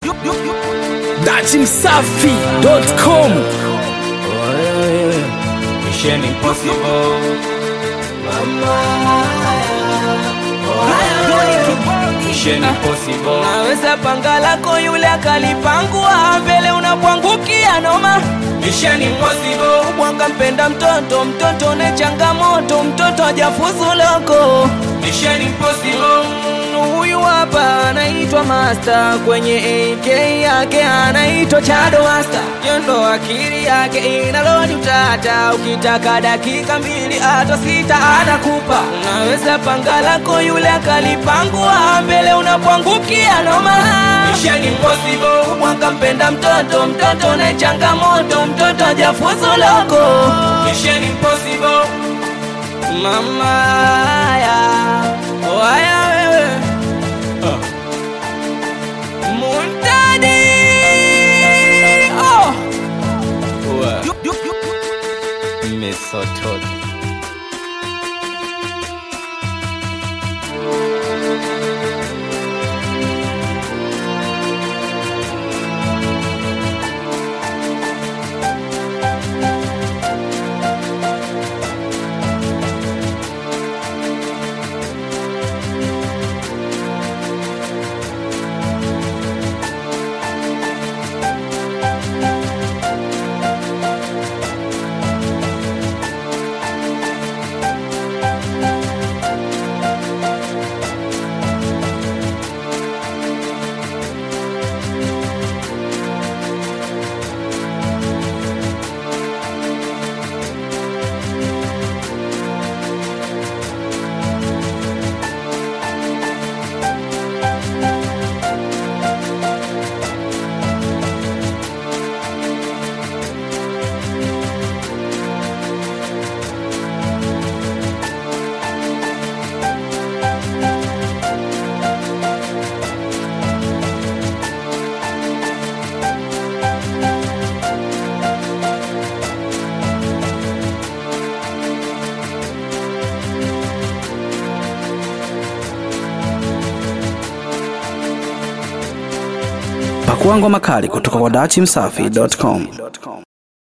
Dachimsafi.com. Mission Impossible. Mission Impossible. Naweza panga lako yule akalipangua mbele unapoangukia noma. Mission Impossible. Mwanga mpenda mtoto ne changamoto, mtoto hajafuzu loko. Mission Impossible. Huyu hapa anaitwa Master, kwenye AK yake anaitwa Chado Master. Yondo akili yake inalodi utata, ukitaka dakika 2 hata 6 atakupa. Naweza panga lako yule akalipangua mbele unapoangukia noma. Mission Impossible. Mwanga mpenda mtoto na changamoto, mtoto hajafuzu loko. Mission Impossible. Mama ya waya wewe Muntadi. Oh Mesotot. Pakua ngoma kali kutoka kwa Dachimsafi.com.